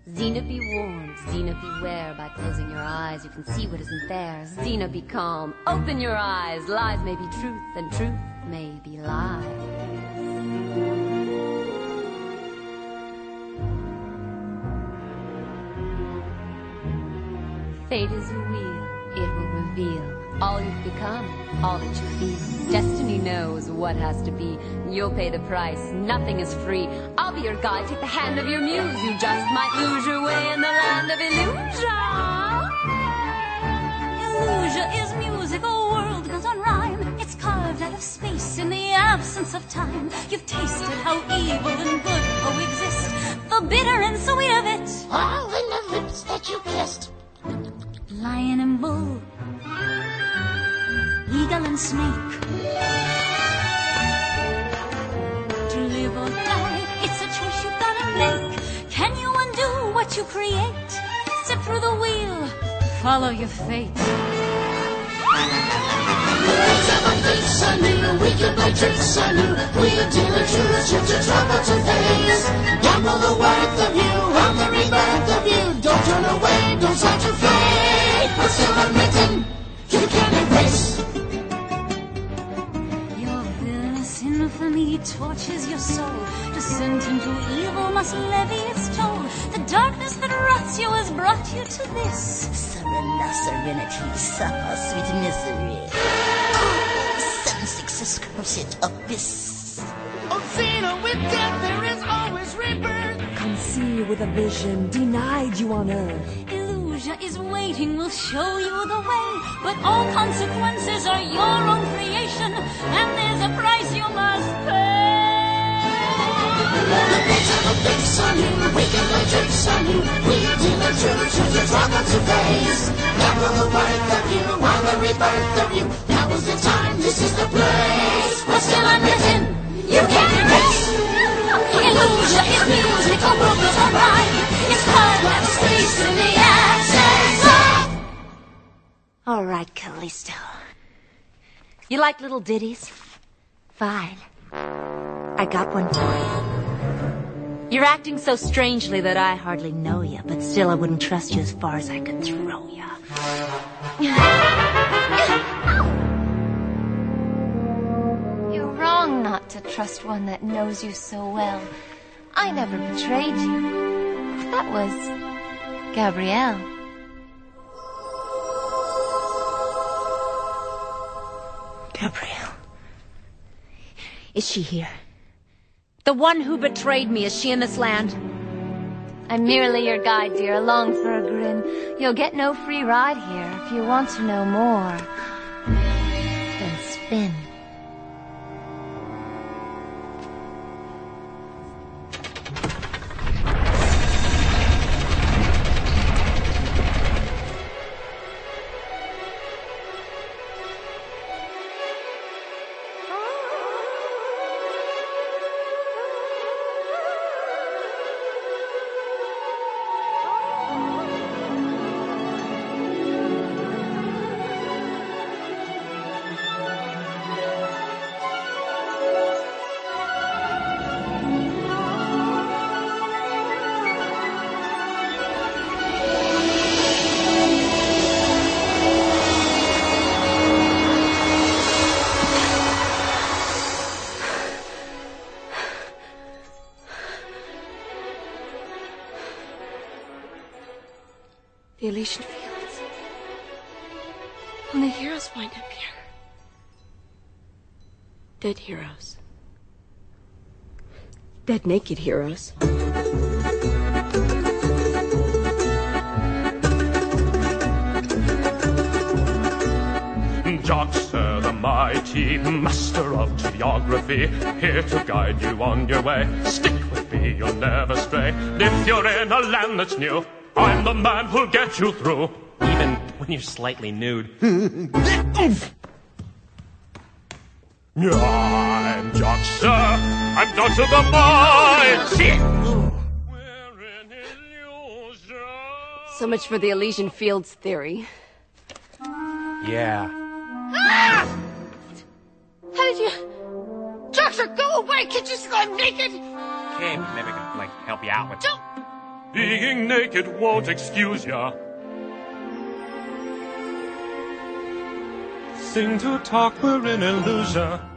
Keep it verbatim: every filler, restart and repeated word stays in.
Xena be warned, Xena beware. By closing your eyes, you can see what isn't there. Xena be calm, open your eyes. Lies may be truth, and truth may be lies. Fate is a wheel, it will reveal all you've become, all that you feel. Destiny knows what has to be. You'll pay the price, nothing is free. I'll be your guide, take the hand of your muse. You just might lose your way in the land of illusion. Illusion is music, a world built on rhyme. It's carved out of space in the absence of time. You've tasted how evil and good coexist, the bitter and sweet of it, all in the lips that you kissed. Lion and bull, eagle and snake. To live or die, it's a choice you've gotta make. Can you undo what you create? Step through the wheel, follow your fate. Let's have a face anew, we can play tricks anew. We'll deal a truth, shift your trouble to face. Gamble the worth of you, on the rebirth of you. Don't turn away, don't start your fate. But still unwritten, you can't erase. Your villainous infamy tortures your soul. Descent into evil must levy its toll. The darkness that rots you has brought you to this. Surrender, serenity, suffer sweet misery. Seven sixes cursed abyss. Oh, Xena, with death there is always rebirth. Come see with a vision denied you on earth. Illusion is waiting, will show you the way. But all consequences are your own creation, and there's a price you must pay. Let's have a face on you, we can play tricks on you. We'll deal the truth, choose your trouble to face. Gamble the worth of you, on the rebirth of you. Now is the time, this is the place. What's still unwritten, you can't erase. Illusion is music, a world built on rhyme. It's carved out of space in the absence of... All right, Callisto. You like little ditties? Fine. I got one for you. You're acting so strangely that I hardly know you, but still I wouldn't trust you as far as I could throw you. You're wrong not to trust one that knows you so well. I never betrayed you. That was Gabrielle. Gabrielle. Is she here? The one who betrayed me, is she in this land? I'm merely your guide, dear, along for a grin. You'll get no free ride here. If you want to know more, then spin. The Elysian Fields. Only heroes wind up here. Dead heroes. Dead naked heroes. Joxer, the mighty master of geography, here to guide you on your way. Stick with me, you'll never stray. If you're in a land that's new, I'm the man who'll get you through, even when you're slightly nude. I'm Joxer. I'm Joxer the Mighty. We're in illusion. So much for the Elysian Fields theory. Yeah. Ah! How did you... Joxer, go away! Can't you see I'm naked? Okay, maybe I can, like, help you out with... Don't... Being naked won't excuse ya. Sing to talk, we're in illusion.